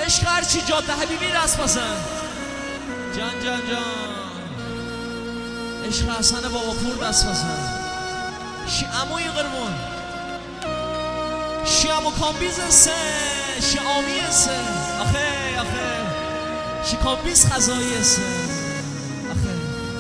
عشق هرچی جاده حبیبی دست بزن. جان جان جان عشق حسن بابا پور دست بزن. شی اموی قرمون شی امو کامبیز سه شی آمی سه آخه آخه شی کامبیز خزایی سه آخه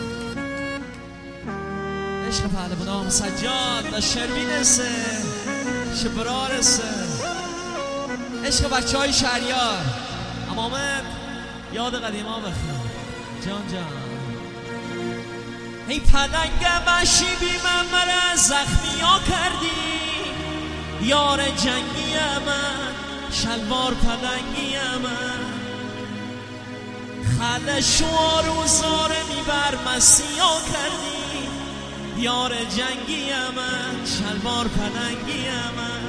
عشق پهلوانام سجاد دا شروین سه شی برار سه عشق بچه های شهریار امامت یاد قدیما بخیر. جان جان ای پلنگ مشیبی من مرا زخمی ها کردی یار جنگی من شلوار پلنگی من خل شوار و زاره میبر مستی ها کردی یار جنگی من شلوار پلنگی من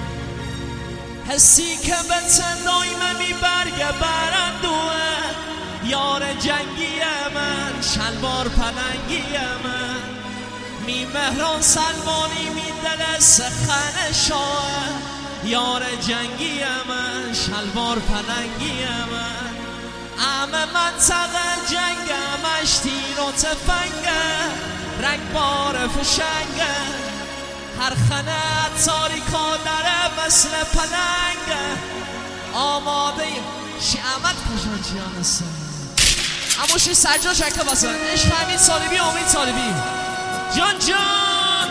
حسی که به تندای من میبرگه برندوه یار جنگی من شلوار پلنگی من می مهران سلمانی می دل سخن شاه یار جنگی من شلوار پلنگی من همه منطقه جنگمش تیر و تفنگه رنگ بار فشنگه هر خنه تاریکا داره مثل پلنگه آماده شیعمت کجان جیانسه اما شی سجا شکل بسن عشق امید طالبی امید طالبی جان جان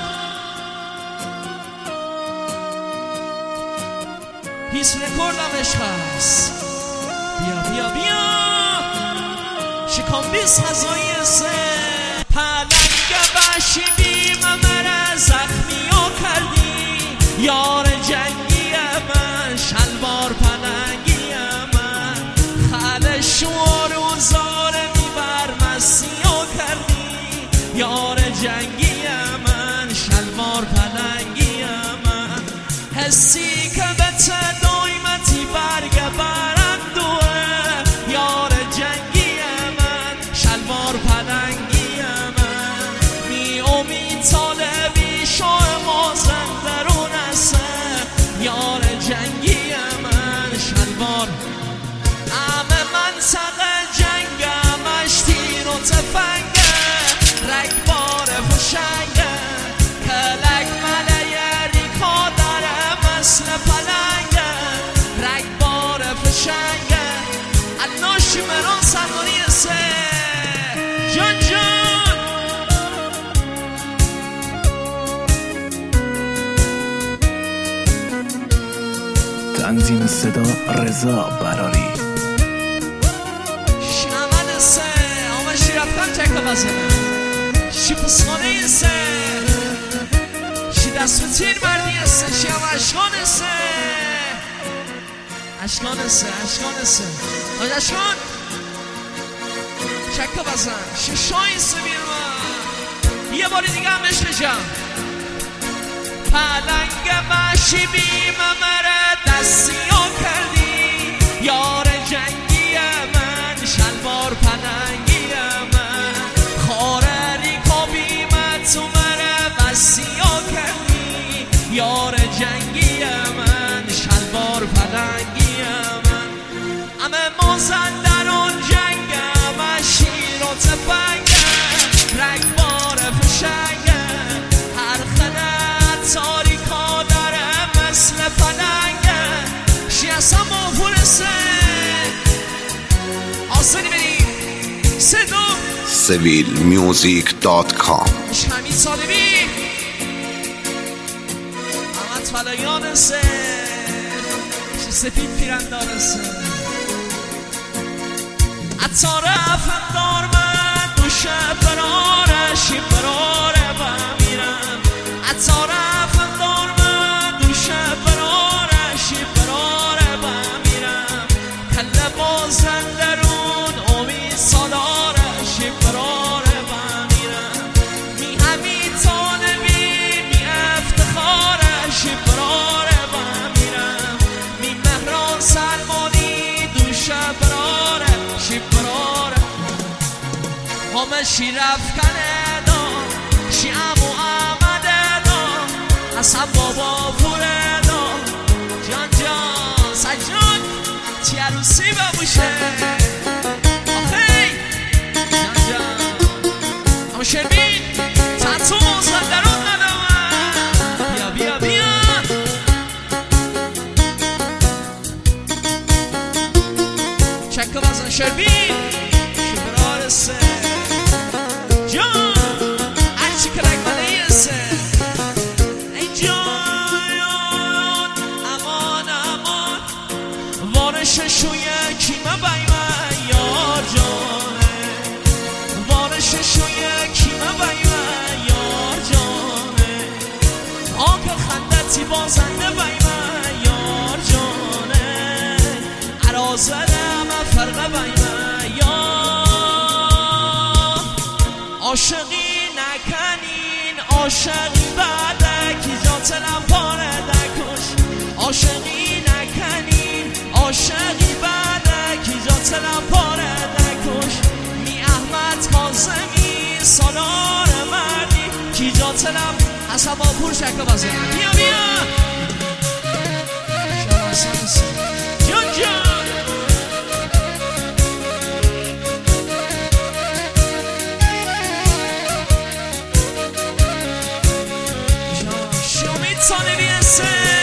پیس رکوردم عشق هست بیا بیا بیا شکم بیس خزایی سه پلنگ بشی بیم مره زخمی ها کردی یار جنگی من شلوار پلنگی من خل شوار و زاره میبر مستی ها کردی یار جنگی من شلوار پلنگی من حسی که به تدایمتی برگ برندوه یار جنگی من شلوار پلنگی من می امید طالبی شاه مازندرون است یار جنگی من شلوار همه منطقه جنگمش تیر و تفنگه رگبار فشنگه کلک ملیه ریکا داره مثل پلنگه رگبار فشنگه الناشی مران سلمانی سه جان جان تنظیم صدا رضا براری شمن سه آمه شیرفتن چکل بزنه شی پسخانه سه شی دست و تیر مردی سه شی هم اشکان سه اشکان سه اشکان سه آج اشکان چکل بزن شی شای سه بیرما یه باری دیگه هم عشق جم پلنگ مشی بیم مره دستی ها کردی یار جنگی من شلوار پلنگی من خاره ریکا بیمت تو مره بستی ها کردی یار جنگی من شلوار پلنگی من همه مازندران جنگم شیر و تفنگه رگبار فشنگه هر خنه تاریکا داره مثل پلنگه شی اصلا مفورسه آسانی بریم سه دو civilmusic.com عشق امید طالبی احمد فلایان سه شی سپید پیرندار سه عطار افندار من دوشه براره شی براره بمیرم عطار افندار من دوشه براره شی براره بمیرم کل مازندرون امید سالاره شی براره بمیرم می همین طالبی می افتخاره شی براره بمیرم می مهران سلمانی دوشه براره شی براره همه شی رفکنه دار شی امو آمده دار حسن بابا پوره دار جان جان سجاد چی عروسی شکا بزن شربین شبرار سه جان هرچی که رگمانه سه ای جان امان امان وارش شوی کیمه بیمه یار جانه وارش شوی کیمه بیمه یار جانه آنکه خندتی بازنده بیمه یار جانه عرازدم فرق بیمه یار عاشقی نکنین عاشقی بعدکی جاتلم پاره دکش عاشقی نکنین عاشقی بعدکی جاتلم پاره دکش می احمد کاظمی سالار مردی کی جاتلم اصلا با پور شکل بازه بیا بیا شراسان جان جان شومی طالبی هسته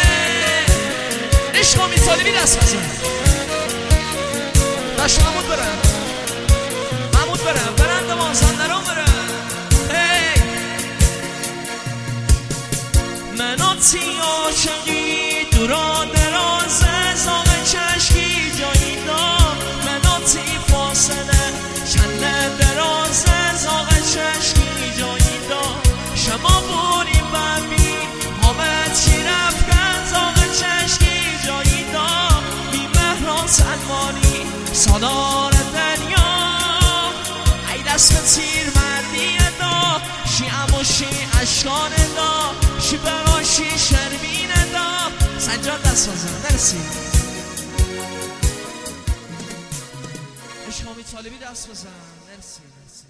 عشقامی طالبی دست بزن داشت محمود برم محمود برم برند مازندران برم مناتی عاشقی دورا درازه زاغ چشکی جایی دا مناتی فاصله چند درازه زاغ چشکی جایی دا شما بوری ببی حامد چی رفکن زاغ چشکی جایی دا بی مهران سلمانی سالار دنیا ای دست به تیر مردی دا شیعم و شیع اشکان دا شی براشی شربین دا سنجان دست بزن نرسی عشقامی طالبی دست بزن نرسی